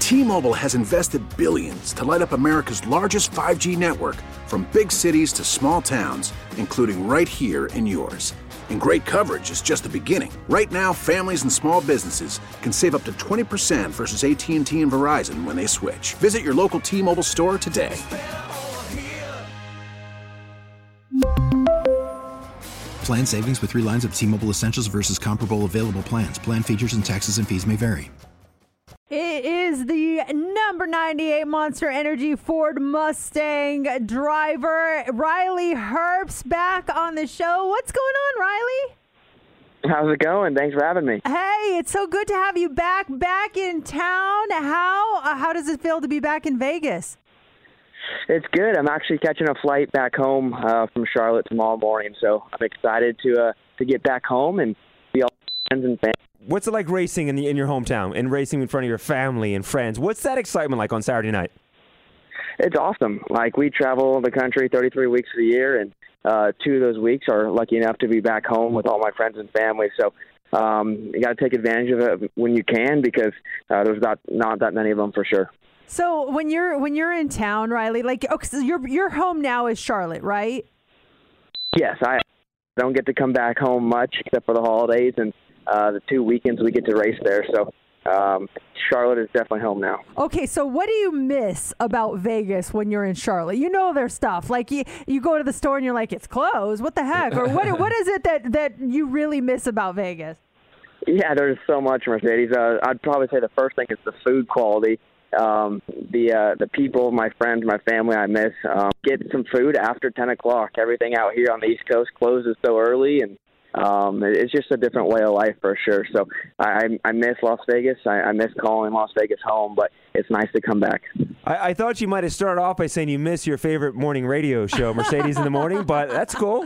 T-Mobile has invested billions to light up America's largest 5G network, from big cities to small towns, including right here in yours. And great coverage is just the beginning. Right now, families and small businesses can save up to 20% versus AT&T and Verizon when they switch. Visit your local T-Mobile store today. Plan savings with 3 lines of T-Mobile Essentials versus comparable available plans. Plan features and taxes and fees may vary. It is the number 98 Monster Energy Ford Mustang driver, Riley Herbst, back on the show. What's going on, Riley? How's it going? Thanks for having me. Hey, it's so good to have you back in town. How does it feel to be back in Vegas? It's good. I'm actually catching a flight back home from Charlotte tomorrow morning, so I'm excited to get back home and see all my friends and family. What's it like racing in your hometown and racing in front of your family and friends? What's that excitement like on Saturday night? It's awesome. Like, we travel the country 33 weeks of the year, and 2 of those weeks are lucky enough to be back home with all my friends and family. So you got to take advantage of it when you can, because there's not that many of them for sure. So when you're in town, Riley, so your home now is Charlotte, right? Yes, I don't get to come back home much except for the holidays and the 2 weekends we get to race there. So Charlotte is definitely home now. Okay, so what do you miss about Vegas when you're in Charlotte? You know their stuff. Like, you go to the store and you're like, it's closed. What the heck? Or what is it that you really miss about Vegas? Yeah, there's so much, Mercedes. I'd probably say the first thing is the food quality. The people, my friends, my family, I miss. Get some food after 10 o'clock. Everything out here on the East Coast closes so early, and it's just a different way of life for sure. So I miss Las Vegas. I miss calling Las Vegas home, but it's nice to come back. I thought you might have started off by saying you miss your favorite morning radio show, Mercedes in the Morning, but that's cool.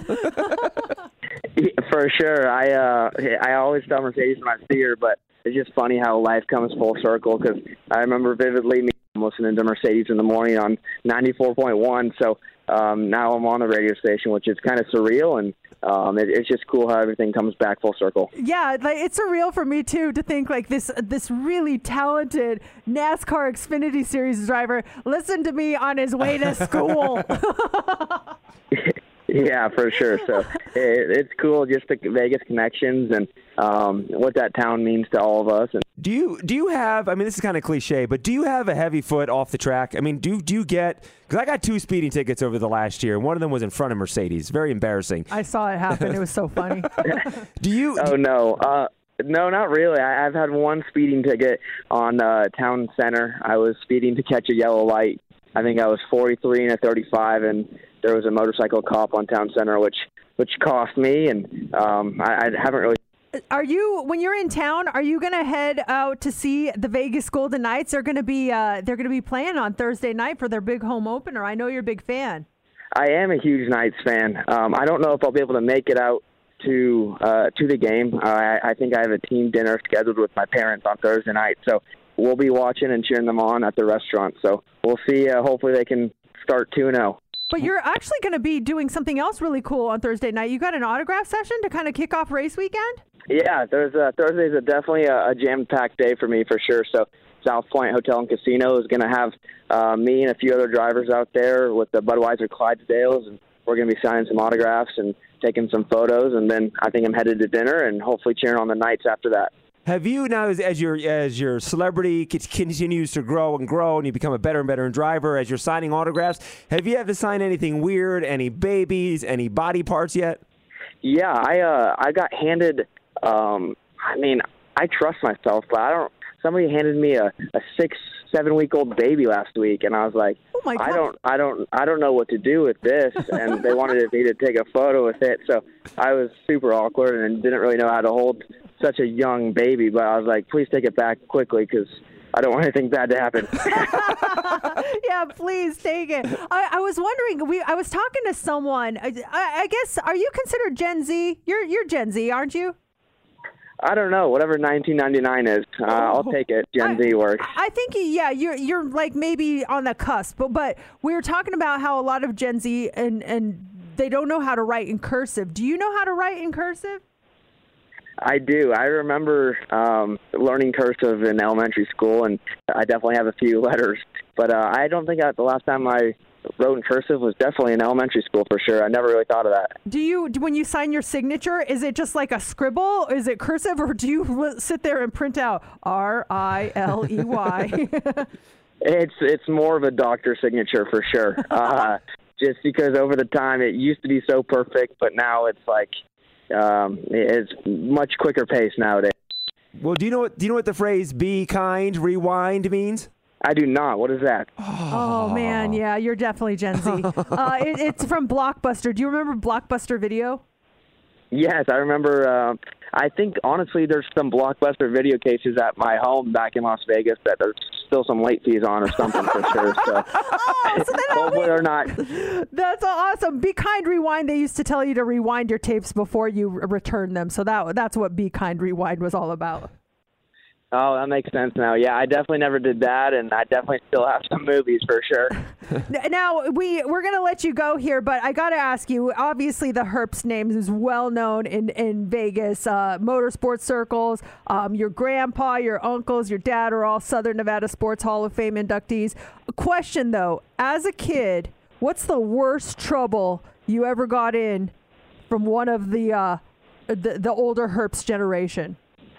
For sure. I always tell Mercedes when I see her, but it's just funny how life comes full circle, because I remember vividly me listening to Mercedes in the Morning on 94.1. So now I'm on the radio station, which is kind of surreal, and it's just cool how everything comes back full circle. Yeah, it's surreal for me too to think like this really talented NASCAR Xfinity Series driver listened to me on his way to school. Yeah, for sure. So it's cool, just the Vegas connections and what that town means to all of us. And do you have? I mean, this is kind of cliche, but do you have a heavy foot off the track? I mean, do you get? Because I got 2 speeding tickets over the last year, and one of them was in front of Mercedes. Very embarrassing. I saw it happen. It was so funny. Do you? Oh no. No, not really. I've had 1 speeding ticket on Town Center. I was speeding to catch a yellow light. I think I was 43 and a 35, and there was a motorcycle cop on Town Center, which cost me, and I haven't really. When you're in town, are you going to head out to see the Vegas Golden Knights? They're going to be playing on Thursday night for their big home opener. I know you're a big fan. I am a huge Knights fan. I don't know if I'll be able to make it out to the game. I think I have a team dinner scheduled with my parents on Thursday night, so we'll be watching and cheering them on at the restaurant. So we'll see. Hopefully they can start 2-0. But you're actually going to be doing something else really cool on Thursday night. You got an autograph session to kind of kick off race weekend? Yeah, Thursday's definitely a jam-packed day for me for sure. So South Point Hotel and Casino is going to have me and a few other drivers out there with the Budweiser Clydesdales, and we're going to be signing some autographs and taking some photos, and then I think I'm headed to dinner and hopefully cheering on the Knights after that. Have you now, as your celebrity continues to grow and you become a better and better driver, as you're signing autographs, have you had to sign anything weird, any babies, any body parts yet? Yeah, I got handed. I trust myself, but I don't. Somebody handed me a 6-7-week-old baby last week, and I was like, oh my God. I don't know what to do with this, and they wanted me to take a photo with it, so I was super awkward and didn't really know how to hold such a young baby, but I was like, please take it back quickly, because I don't want anything bad to happen. Yeah, please take it. I was wondering, I was talking to someone, I guess, are you considered Gen Z? You're Gen Z, aren't you? I don't know. Whatever 1999 is, I'll take it. Gen Z works. I think, yeah, you're like maybe on the cusp. But we were talking about how a lot of Gen Z and they don't know how to write in cursive. Do you know how to write in cursive? I do. I remember learning cursive in elementary school, and I definitely have a few letters. But I don't think the last time I wrote in cursive was definitely in elementary school for sure. I never really thought of that. When you sign your signature, is it just like a scribble? Is it cursive, or do you sit there and print out R-I-L-E-Y? It's more of a doctor signature for sure. Just because over the time it used to be so perfect, but now it's like it's much quicker pace nowadays. Well, do you know what the phrase "be kind, rewind" means? I do not. What is that? Oh man, yeah, you're definitely Gen Z. It's from Blockbuster. Do you remember Blockbuster Video? Yes, I remember. I think, honestly, there's some Blockbuster video cases at my home back in Las Vegas that there's still some late fees on or something for sure. So, hopefully or not. That's awesome. Be Kind, Rewind. They used to tell you to rewind your tapes before you return them. So that's what Be Kind, Rewind was all about. Oh, that makes sense now. Yeah, I definitely never did that, and I definitely still have some movies for sure. Now, we're going to let you go here, but I got to ask you, obviously the Herbst name is well known in Vegas, motorsports circles. Your grandpa, your uncles, your dad are all Southern Nevada Sports Hall of Fame inductees. A question, though, as a kid, what's the worst trouble you ever got in from one of the older Herbst generation?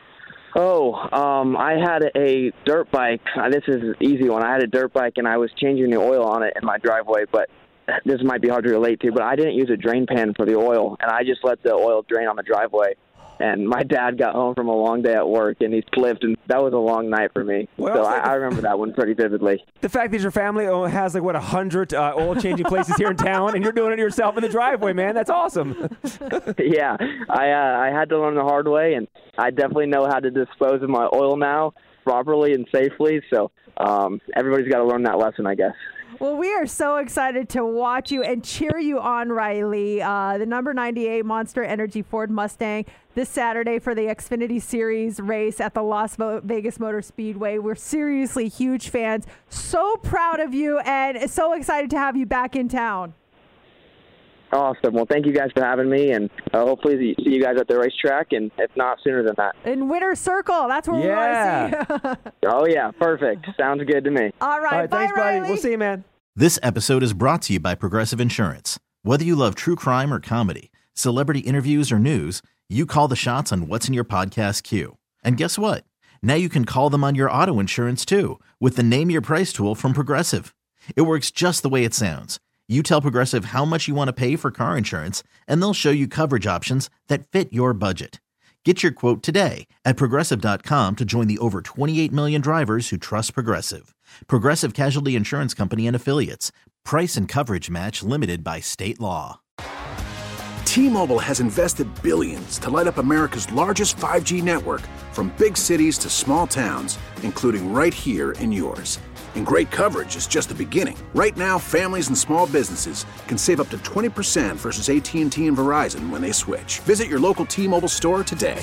I had a dirt bike. This is an easy one. I had a dirt bike, and I was changing the oil on it in my driveway, but this might be hard to relate to, but I didn't use a drain pan for the oil, and I just let the oil drain on the driveway. And my dad got home from a long day at work, and he slipped, and that was a long night for me. Well, so I remember that one pretty vividly. The fact that your family has 100 oil-changing places here in town, and you're doing it yourself in the driveway, man, that's awesome. Yeah, I had to learn the hard way, and I definitely know how to dispose of my oil now properly and safely, so everybody's got to learn that lesson, I guess. Well, we are so excited to watch you and cheer you on, Riley. The number 98 Monster Energy Ford Mustang this Saturday for the Xfinity Series race at the Las Vegas Motor Speedway. We're seriously huge fans. So proud of you and so excited to have you back in town. Awesome. Well, thank you guys for having me, and hopefully see you guys at the racetrack, and if not, sooner than that. In Winter Circle. That's where we want to see you. Oh, yeah. Perfect. Sounds good to me. All right. Bye, thanks, Riley. buddy. We'll see you, man. This episode is brought to you by Progressive Insurance. Whether you love true crime or comedy, celebrity interviews or news, you call the shots on what's in your podcast queue. And guess what? Now you can call them on your auto insurance, too, with the Name Your Price tool from Progressive. It works just the way it sounds. You tell Progressive how much you want to pay for car insurance, and they'll show you coverage options that fit your budget. Get your quote today at Progressive.com to join the over 28 million drivers who trust Progressive. Progressive Casualty Insurance Company and Affiliates. Price and coverage match limited by state law. T-Mobile has invested billions to light up America's largest 5G network, from big cities to small towns, including right here in yours. And great coverage is just the beginning. Right now, families and small businesses can save up to 20% versus AT&T and Verizon when they switch. Visit your local T-Mobile store today.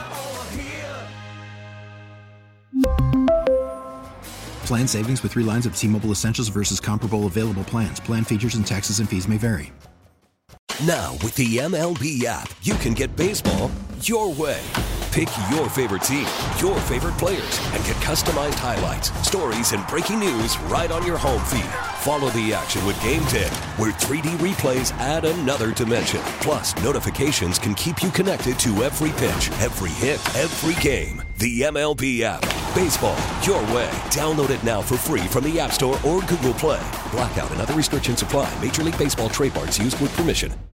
Plan savings with 3 lines of T-Mobile Essentials versus comparable available plans. Plan features and taxes and fees may vary. Now, with the MLB app, you can get baseball your way. Pick your favorite team, your favorite players, and get customized highlights, stories, and breaking news right on your home feed. Follow the action with Game Day, where 3D replays add another dimension. Plus, notifications can keep you connected to every pitch, every hit, every game. The MLB app. Baseball your way. Download it now for free from the App Store or Google Play. Blackout and other restrictions apply. Major League Baseball trademarks used with permission.